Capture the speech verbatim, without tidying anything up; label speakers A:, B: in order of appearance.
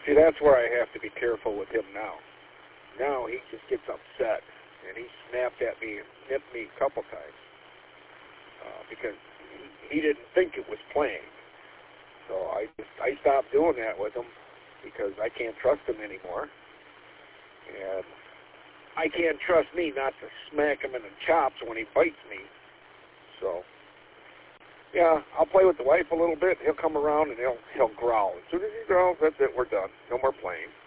A: See, that's where I have to be careful with him now. Now he just gets upset, and he snapped at me and nipped me a couple times uh, because he, he didn't think it was playing. So I just I stopped doing that with him because I can't trust him anymore, and I can't trust me not to smack him in the chops when he bites me. So, yeah, I'll play with the wife a little bit. He'll come around and he'll he'll growl. As soon as he growls, that's it. We're done. No more playing.